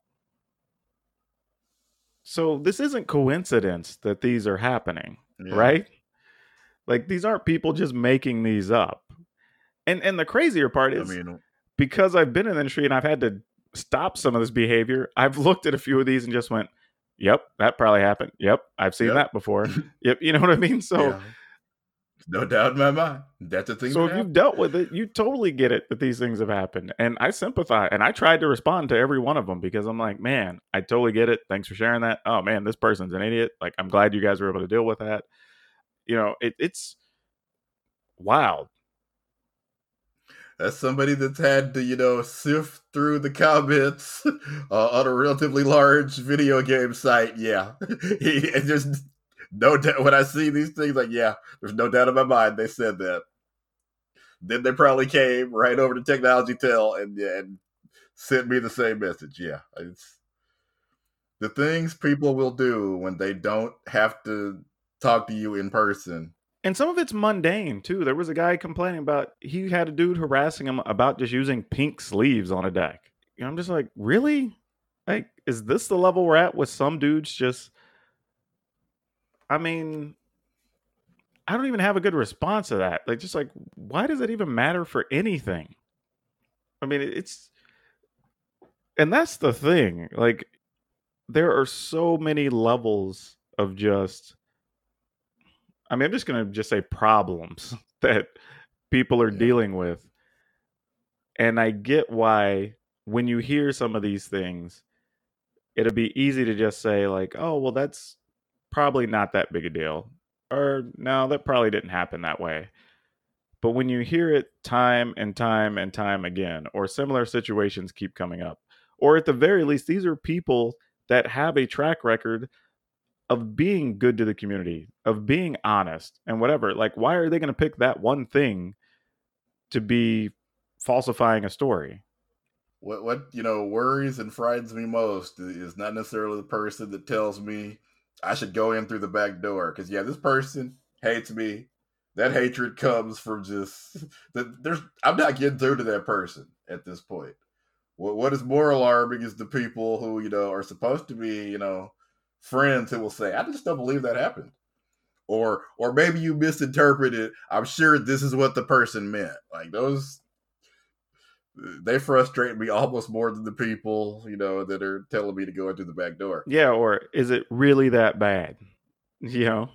So this isn't coincidence that these are happening, right? Like, these aren't people just making these up. And the crazier part is, because I've been in the industry and I've had to stop some of this behavior, I've looked at a few of these and just went, yep, that probably happened. Yep, I've seen that before. Yep, you know what I mean? So, no doubt in my mind, that's the thing. So if you've dealt with it, you totally get it that these things have happened. And I sympathize. And I tried to respond to every one of them because I'm like, man, I totally get it. Thanks for sharing that. Oh, man, this person's an idiot. Like, I'm glad you guys were able to deal with that. It's wild. As somebody that's had to, sift through the comments on a relatively large video game site, there's No doubt. When I see these things, like, yeah, there's no doubt in my mind they said that. Then they probably came right over to Technology Tell and sent me the same message. Yeah, it's the things people will do when they don't have to talk to you in person. And some of it's mundane too. There was a guy complaining about he had a dude harassing him about just using pink sleeves on a deck. You know, I'm just like, really? Like, is this the level we're at with some dudes just I mean, I don't even have a good response to that. Like, just like, why does it even matter for anything? I mean, it's, and that's the thing. Like, there are so many levels of just, I mean, I'm just going to just say problems that people are dealing with. And I get why when you hear some of these things, it'll be easy to just say, like, oh, well, that's probably not that big a deal. Or no, that probably didn't happen that way. But when you hear it time and time and time again, or similar situations keep coming up, or at the very least, these are people that have a track record of being good to the community, of being honest and whatever. Like, why are they going to pick that one thing to be falsifying a story? What worries and frightens me most is not necessarily the person that tells me I should go in through the back door. Because this person hates me. That hatred comes from just I'm not getting through to that person at this point. What is more alarming is the people who are supposed to be friends who will say, I just don't believe that happened, or maybe you misinterpreted. I'm sure this is what the person meant. Like those, they frustrate me almost more than the people that are telling me to go into the back door. Yeah, or is it really that bad? Yeah.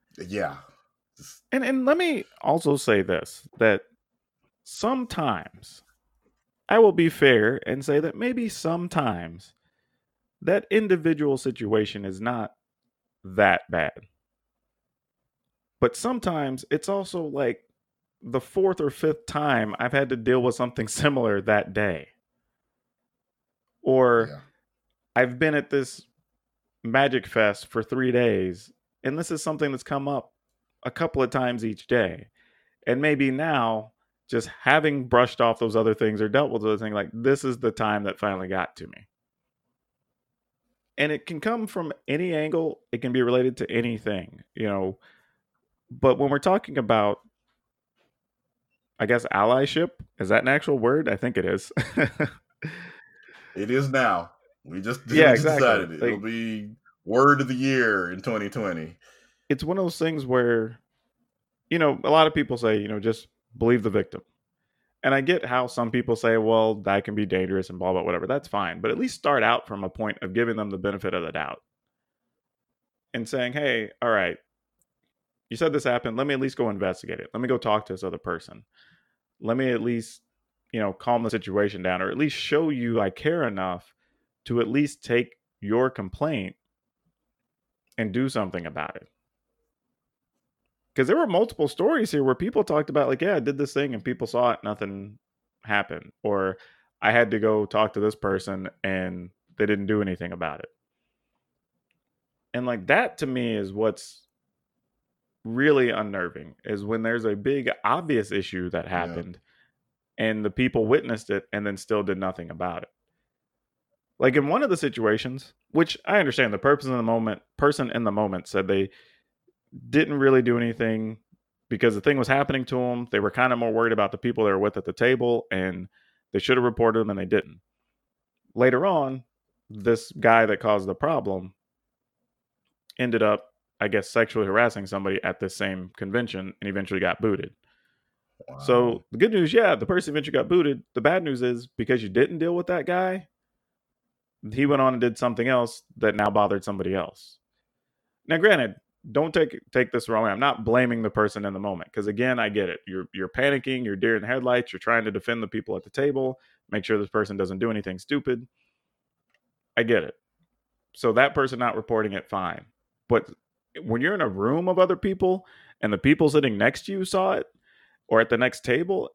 And let me also say this, that sometimes I will be fair and say that maybe sometimes that individual situation is not that bad. But sometimes it's also like the fourth or fifth time I've had to deal with something similar that day. Or I've been at this Magic Fest for 3 days, and this is something that's come up a couple of times each day. And maybe now, just having brushed off those other things or dealt with those things, like this is the time that finally got to me. And it can come from any angle. It can be related to anything, But when we're talking about, I guess, allyship, is that an actual word? I think it is. It is now. We just exactly. decided it. It'll be word of the year in 2020. It's one of those things where, a lot of people say, just believe the victim. And I get how some people say, well, that can be dangerous and blah, blah, whatever. That's fine. But at least start out from a point of giving them the benefit of the doubt. And saying, hey, all right, you said this happened. Let me at least go investigate it. Let me go talk to this other person. Let me at least, calm the situation down, or at least show you I care enough to at least take your complaint and do something about it. Because there were multiple stories here where people talked about, like, yeah, I did this thing and people saw it, nothing happened. Or I had to go talk to this person and they didn't do anything about it. And like that to me is what's really unnerving, is when there's a big obvious issue that happened and the people witnessed it and then still did nothing about it. Like in one of the situations, which I understand, the person in the moment said they didn't really do anything because the thing was happening to them. They were kind of more worried about the people they were with at the table, and they should have reported them and they didn't. Later on, this guy that caused the problem ended up, I guess, sexually harassing somebody at this same convention and eventually got booted. Wow. So the good news, the person eventually got booted. The bad news is, because you didn't deal with that guy, he went on and did something else that now bothered somebody else. Now, granted, don't take this the wrong way. I'm not blaming the person in the moment, because again, I get it. You're panicking, you're deer in the headlights, you're trying to defend the people at the table, make sure this person doesn't do anything stupid. I get it. So that person not reporting it, fine. But when you're in a room of other people and the people sitting next to you saw it, or at the next table,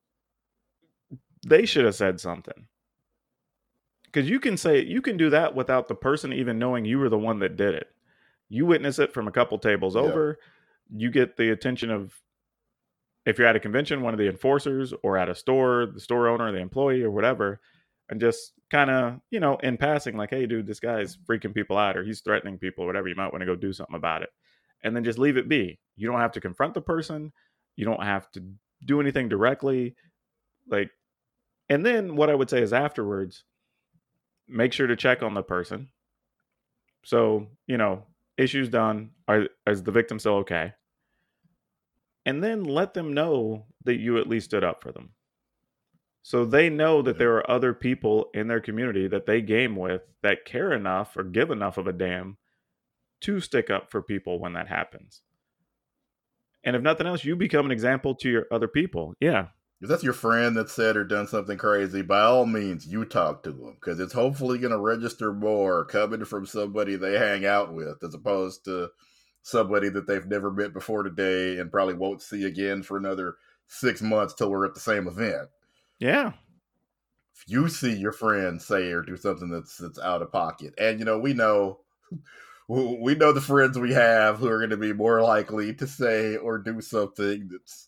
they should have said something. Because you can do that without the person even knowing you were the one that did it. You witness it from a couple tables Yeah. over. You get the attention of, if you're at a convention, one of the enforcers, or at a store, the store owner, the employee, or whatever, and just kind of, in passing, like, hey, dude, this guy's freaking people out, or he's threatening people, or whatever. You might want to go do something about it. And then just leave it be. You don't have to confront the person. You don't have to do anything directly. Like, and then what I would say is afterwards, make sure to check on the person. So, issues done. Is the victim still okay? And then let them know that you at least stood up for them. So they know that there are other people in their community that they game with that care enough or give enough of a damn to stick up for people when that happens. And if nothing else, you become an example to your other people. Yeah. If that's your friend that said or done something crazy, by all means, you talk to them, because it's hopefully going to register more coming from somebody they hang out with, as opposed to somebody that they've never met before today and probably won't see again for another 6 months till we're at the same event. Yeah. If you see your friend say or do something that's out of pocket, and we know the friends we have who are going to be more likely to say or do something that's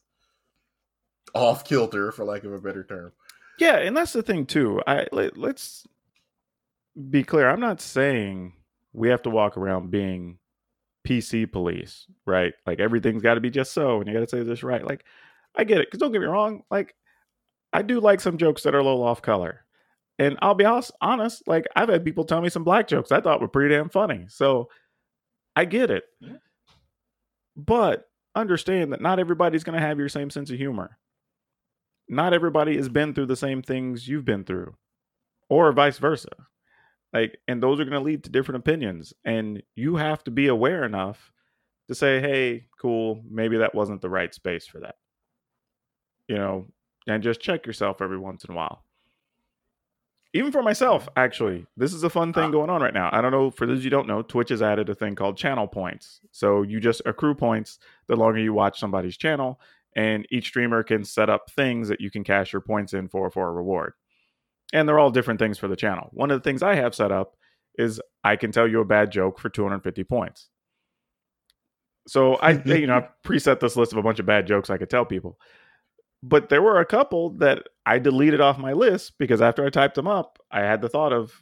off kilter, for lack of a better term. Yeah, and that's the thing too. Let's be clear. I'm not saying we have to walk around being PC police, right? Like everything's got to be just so, and you got to say this right. Like, I get it, because don't get me wrong. Like, I do like some jokes that are a little off color, and I'll be honest. Like, I've had people tell me some black jokes I thought were pretty damn funny. So I get it, but understand that not everybody's going to have your same sense of humor. Not everybody has been through the same things you've been through, or vice versa. Like, and those are going to lead to different opinions, and you have to be aware enough to say, hey, cool, maybe that wasn't the right space for that. And just check yourself every once in a while. Even for myself, actually, this is a fun thing going on right now. I don't know, for those of you who don't know, Twitch has added a thing called channel points. So you just accrue points the longer you watch somebody's channel, and each streamer can set up things that you can cash your points in for a reward. And they're all different things for the channel. One of the things I have set up is I can tell you a bad joke for 250 points. So I preset this list of a bunch of bad jokes I could tell people. But there were a couple that I deleted off my list because after I typed them up, I had the thought of,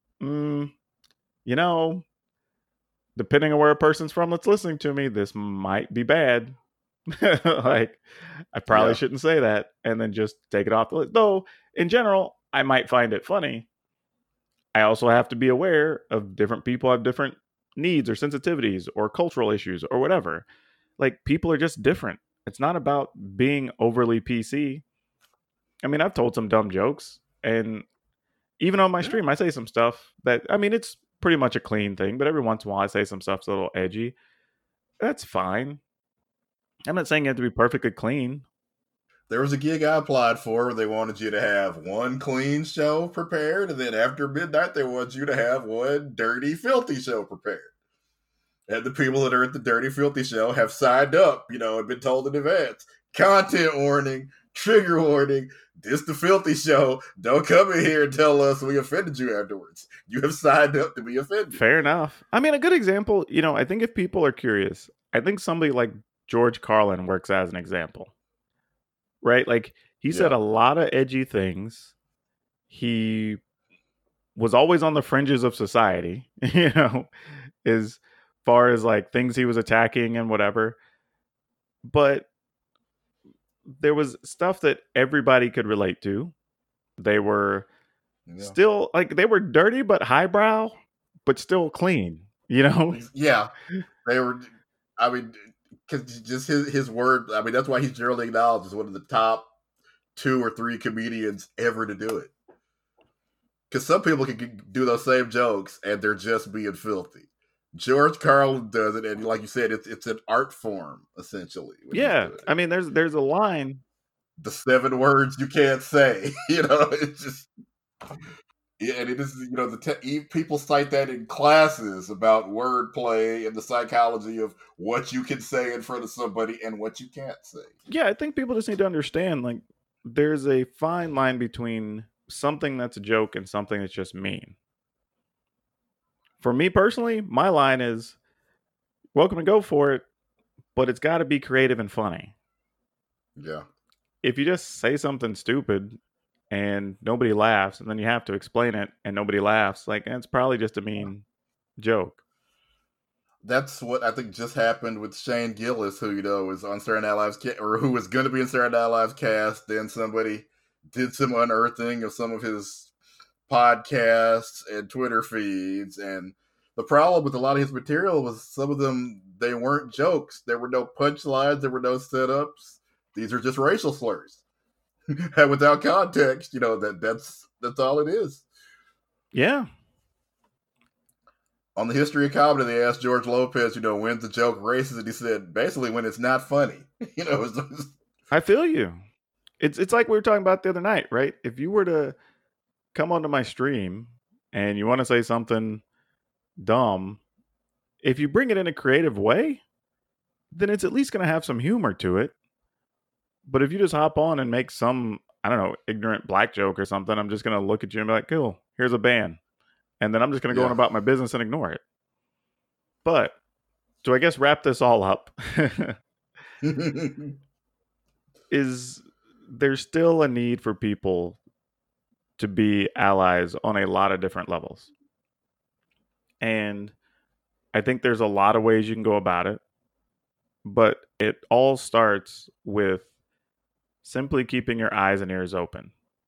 depending on where a person's from that's listening to me, this might be bad. Like, I probably shouldn't say that, and then just take it off the list. Though, in general, I might find it funny. I also have to be aware of different people have different needs or sensitivities or cultural issues or whatever. Like, people are just different. It's not about being overly PC. I mean, I've told some dumb jokes, and even on my stream, I say some stuff that, it's pretty much a clean thing, but every once in a while I say some stuff that's a little edgy. That's fine. I'm not saying you have to be perfectly clean. There was a gig I applied for where they wanted you to have one clean show prepared, and then after midnight, they want you to have one dirty, filthy show prepared. And the people that are at the dirty, filthy show have signed up, and been told in advance, content warning, trigger warning, this the filthy show. Don't come in here and tell us we offended you afterwards. You have signed up to be offended. Fair enough. A good example, I think if people are curious, I think somebody like George Carlin works as an example. Right? Like, he said a lot of edgy things. He was always on the fringes of society, as far as like things he was attacking and whatever. But there was stuff that everybody could relate to. They were still, like, they were dirty but highbrow, but still clean, Yeah. They were, because just his word, that's why he's generally acknowledged as one of the top 2 or 3 comedians ever to do it. Because some people can do those same jokes and they're just being filthy. George Carlin does it, and like you said, it's an art form, essentially. Yeah, there's a line. The 7 words you can't say, it's just... Yeah, and it is, people cite that in classes about wordplay and the psychology of what you can say in front of somebody and what you can't say. Yeah, I think people just need to understand, like, there's a fine line between something that's a joke and something that's just mean. For me personally, my line is, welcome to go for it, but it's got to be creative and funny. Yeah. If you just say something stupid and nobody laughs, and then you have to explain it and nobody laughs, like, it's probably just a mean joke. That's what I think just happened with Shane Gillis, who was on Saturday Night Live's or who was going to be in Saturday Night Live's cast. Then somebody did some unearthing of some of his podcasts and Twitter feeds, and the problem with a lot of his material was some of them, they weren't jokes. There were no punchlines. There were no setups. These are just racial slurs. And without context, that's all it is. Yeah. On the History of Comedy, they asked George Lopez, when's the joke racist? And he said, basically, when it's not funny. I feel you. It's like we were talking about the other night, right? If you were to come onto my stream and you want to say something dumb, if you bring it in a creative way, then it's at least going to have some humor to it. But if you just hop on and make some, I don't know, ignorant black joke or something, I'm just going to look at you and be like, cool, here's a ban. And then I'm just going to go on about my business and ignore it. But to, I guess, wrap this all up, is there's still a need for people to be allies on a lot of different levels. And I think there's a lot of ways you can go about it. But it all starts with simply keeping your eyes and ears open.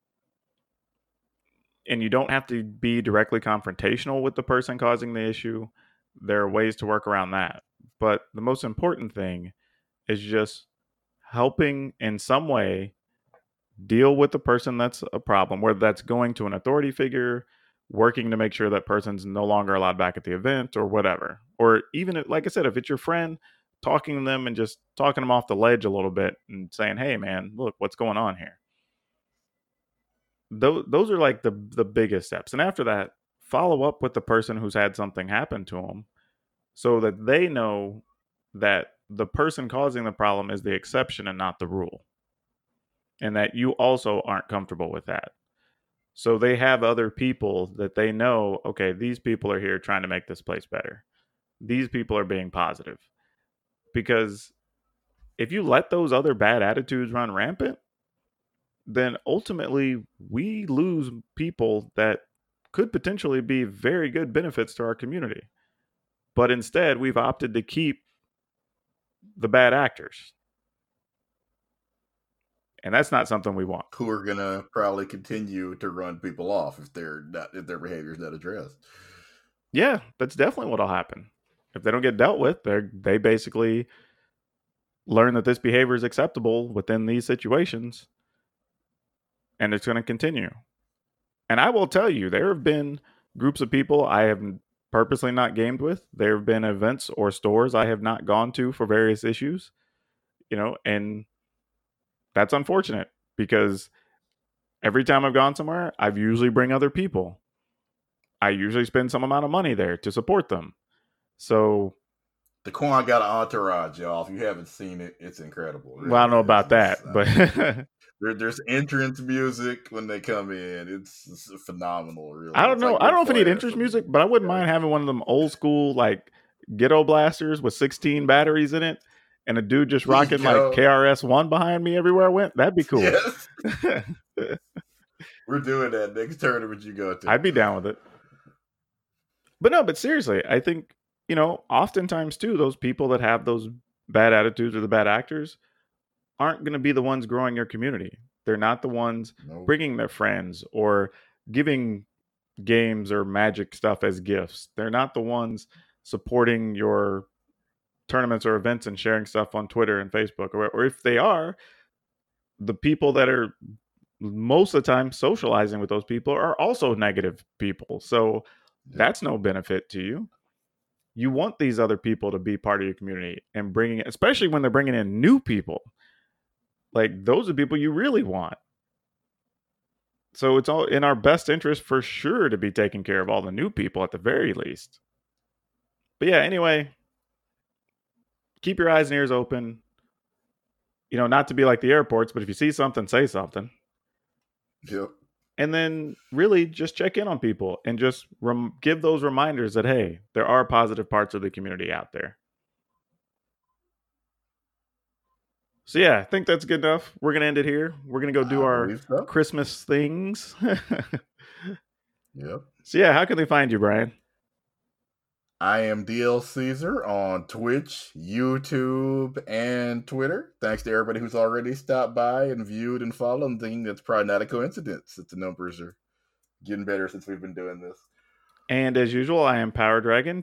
And you don't have to be directly confrontational with the person causing the issue. There are ways to work around that. But the most important thing is just helping in some way deal with the person that's a problem, whether that's going to an authority figure, working to make sure that person's no longer allowed back at the event or whatever. Or even, like I said, if it's your friend, talking to them and just talking them off the ledge a little bit and saying, hey, man, look, what's going on here? Those are like the biggest steps. And after that, follow up with the person who's had something happen to them so that they know that the person causing the problem is the exception and not the rule. And that you also aren't comfortable with that. So they have other people that they know, okay, these people are here trying to make this place better. These people are being positive. Because if you let those other bad attitudes run rampant, then ultimately we lose people that could potentially be very good benefits to our community. But instead, we've opted to keep the bad actors. And that's not something we want. Who are going to probably continue to run people off if their behavior is not addressed. Yeah, that's definitely what'll happen. If they don't get dealt with, they basically learn that this behavior is acceptable within these situations. And it's going to continue. And I will tell you, there have been groups of people I have purposely not gamed with. There have been events or stores I have not gone to for various issues, and that's unfortunate because every time I've gone somewhere, I've usually bring other people. I usually spend some amount of money there to support them. So the Quan got an entourage, y'all. If you haven't seen it, it's incredible. Really. Well, I don't know about that, but there's entrance music when they come in. It's phenomenal, really. I don't know. I don't know if I need entrance music, but I wouldn't mind having one of them old school like ghetto blasters with 16 batteries in it, and a dude just rocking like KRS-One behind me everywhere I went. That'd be cool. Yes. We're doing that next tournament you go to. I'd be down with it. But seriously, I think, oftentimes too, those people that have those bad attitudes or the bad actors aren't going to be the ones growing your community. They're not the ones bringing their friends or giving games or magic stuff as gifts. They're not the ones supporting your tournaments or events and sharing stuff on Twitter and Facebook. Or if they are, the people that are most of the time socializing with those people are also negative people. So that's no benefit to you. You want these other people to be part of your community and especially when they're bringing in new people. Like, those are people you really want. So it's all in our best interest for sure to be taking care of all the new people at the very least. But yeah, anyway, keep your eyes and ears open. Not to be like the airports, but if you see something, say something. Yep. And then really just check in on people and just give those reminders that, hey, there are positive parts of the community out there. So yeah, I think that's good enough. We're gonna end it here. We're gonna go do I our believe so. Christmas things. Yep. So yeah, how can they find you, Brian? I am DL Caesar on Twitch, YouTube, and Twitter. Thanks to everybody who's already stopped by and viewed and followed. And thinking that's probably not a coincidence that the numbers are getting better since we've been doing this. And as usual, I am Power Dragon,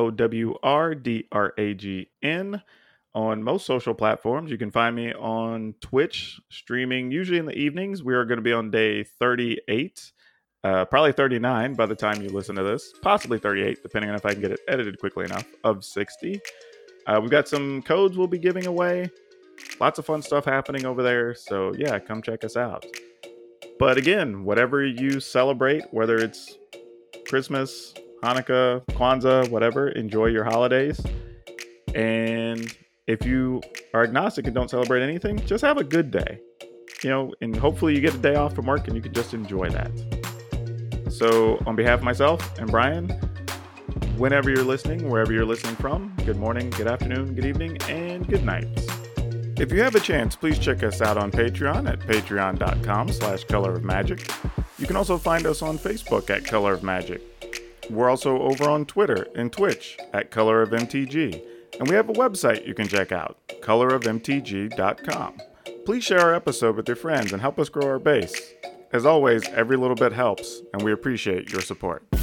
POWRDRAGN. On most social platforms, you can find me on Twitch, streaming usually in the evenings. We are going to be on day 38, probably 39 by the time you listen to this, possibly 38, depending on if I can get it edited quickly enough, of 60. We've got some codes we'll be giving away. Lots of fun stuff happening over there. So yeah, come check us out. But again, whatever you celebrate, whether it's Christmas, Hanukkah, Kwanzaa, whatever, enjoy your holidays. And if you are agnostic and don't celebrate anything, just have a good day. And hopefully you get a day off from work and you can just enjoy that. So on behalf of myself and Brian, whenever you're listening, wherever you're listening from, good morning, good afternoon, good evening, and good night. If you have a chance, please check us out on Patreon at patreon.com/colorofmagic. You can also find us on Facebook at Color of Magic. We're also over on Twitter and Twitch at Color of MTG. And we have a website you can check out, colorofmtg.com. Please share our episode with your friends and help us grow our base. As always, every little bit helps, and we appreciate your support.